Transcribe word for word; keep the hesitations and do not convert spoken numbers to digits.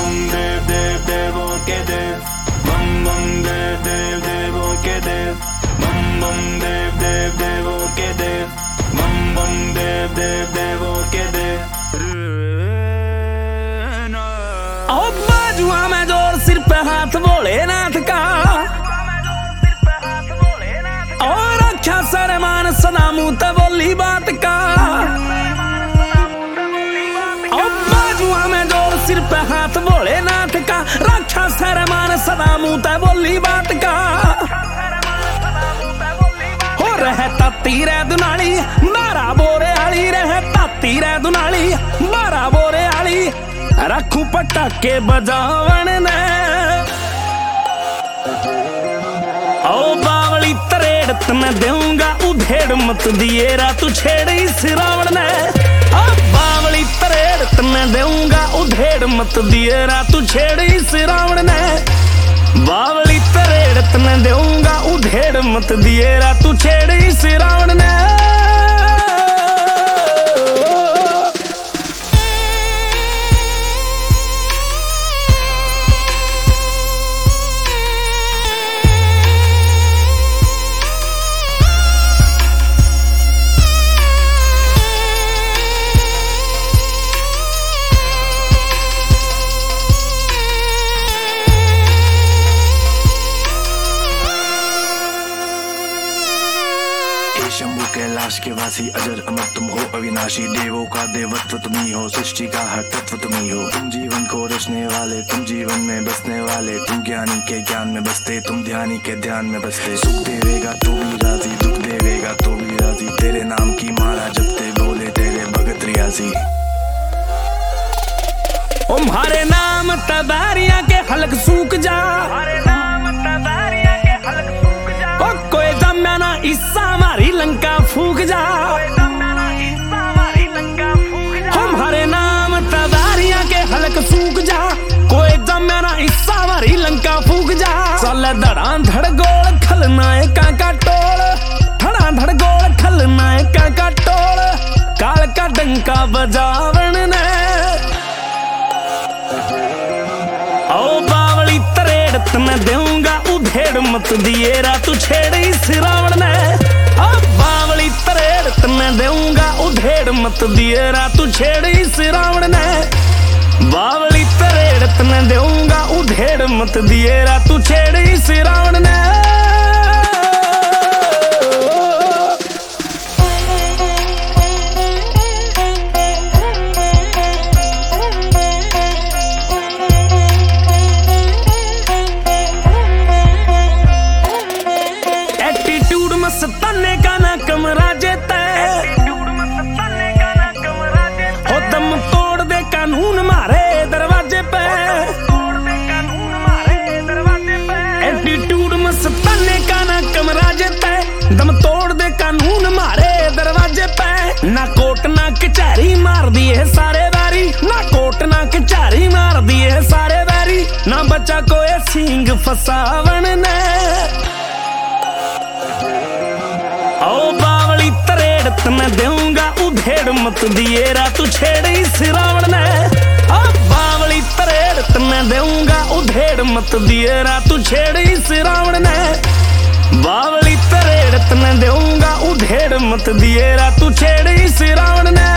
बम देव देव देवों के देव, बम बम देव देव देवों के देव, बम बम देव देव देवों के देव, बम बम देव देव देवों के देव। ओ बाजुआ में जोर सिर पे हाथ भोलेनाथ का, और रक्षा सारे मान सदा मुंह ते बोली बात का। ओ बाजुआ में जोर सिर पे हाथ भोलेनाथ का, रक्षा सारे मान सदा मुंह ते बोली बात का। हो रहता तीरे दुनाली बारह बोरे आली, रहता तीरे दुनाली बारह बोरे आली, रखू पटाके बजावन ने। ओ बावली तरेड़ तने दूंगा उधेड़ मत दिए रा तू छेड़ी सिरावण ने। ओ बावली तरेड़ तने दूंगा उधेड़ मत दिए रा तू छेड़ी सिरावण ने। बावली तरेड़ तने दूंगा उधेड़ मत दिए रा तू छेड़ी सिरावण ने। शंभु कैलाश के वासी अजर अमर तुम हो, अविनाशी देवों का देवत्व तुम ही हो, सृष्टि का हर तत्व तुम ही हो। तुम जीवन को रचने वाले, तुम जीवन में बसने वाले, तुम ज्ञानी के ज्ञान में बसते, तुम ध्यानी के ध्यान में बसते। सुख देवेगा तो भी राजी, दुख देवेगा तो भी राजी, तेरे नाम की माला जपते बोले तेरे भगत रियाजी। तुम्हारे नाम तबारिया के हलक सूख जा, कोई जम्या ना ईसा हमारी लंका फूक जा। हमारे नाम तबारिया के हलक सूख जा, कोई जम्या ना ईसा हमारी लंका फूक जा। चल धड़ा धड़ गोल खलनायका का टोल, धड़ा धड़ गोल खलनायका का टोल, काल का डंका बजावन ने। ओ बावली तरेड़ तने दूंगा उधेड़ मत दिए रा तू छेड़ी सिरावण ने। ओ बावली तरेड़ तने दूंगा उधेड़ मत दिए रा तू छेड़ी सिरावण ने। बावली तरेड़ तने दूंगा उधेड़ मत दिए रा तू छेड़ी सिरावण ने। सताने का ना कमरा जेता, हो दम तोड़ दे कानून मारे दरवाजे पे। एटीट्यूड में सताने का ना कमरा जेता, दम तोड़ दे कानून मारे दरवाजे पे। ना कोट ना कचहरी मार दिए सारे बैरी, ना कोट ना कचहरी मार दिए सारे बैरी, ना बचा कोई सींग फसावन ने। ओ बावली तरेड़ तने दूंगा उधेड़ मत दिए रा तू छेड़ी सिरावण ने। ओ बावली तरेड़ तने दूंगा उधेड़ मत दिए रा तू छेड़ी सिरावण ने। बावली तरेड़ तने दूंगा उधेड़ मत दिए रा तू छेड़ी सिरावण ने।